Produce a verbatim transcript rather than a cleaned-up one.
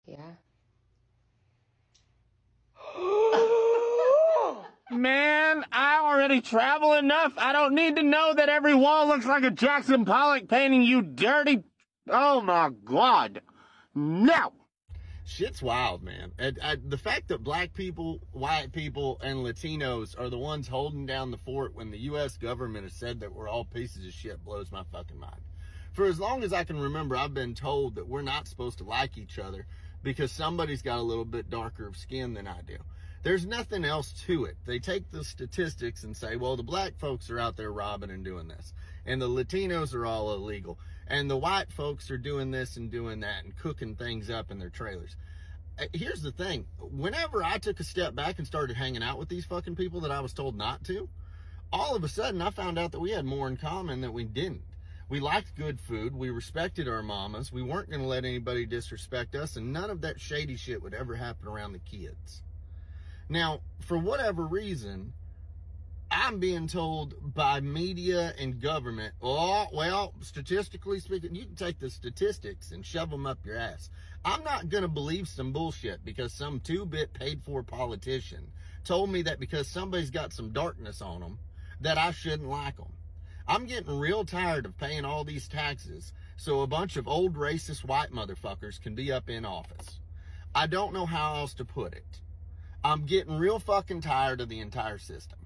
Yeah. Man, I already travel enough. I don't need to know that every wall looks like a Jackson Pollock painting, you dirty... Oh my God. No. Shit's wild, man. And, and the fact that black people, white people, and Latinos are the ones holding down the fort when the U S government has said that we're all pieces of shit blows my fucking mind. For as long as I can remember, I've been told that we're not supposed to like each other because somebody's got a little bit darker of skin than I do. There's nothing else to it. They take the statistics and say, well, the black folks are out there robbing and doing this, and the Latinos are all illegal, and the white folks are doing this and doing that and cooking things up in their trailers. Here's the thing. Whenever I took a step back and started hanging out with these fucking people that I was told not to, all of a sudden I found out that we had more in common than we didn't. We liked good food. We respected our mamas. We weren't going to let anybody disrespect us, and none of that shady shit would ever happen around the kids. Now, for whatever reason, I'm being told by media and government, oh, well, statistically speaking, you can take the statistics and shove them up your ass. I'm not going to believe some bullshit because some two-bit paid-for politician told me that because somebody's got some darkness on them, that I shouldn't like them. I'm getting real tired of paying all these taxes so a bunch of old racist white motherfuckers can be up in office. I don't know how else to put it. I'm getting real fucking tired of the entire system.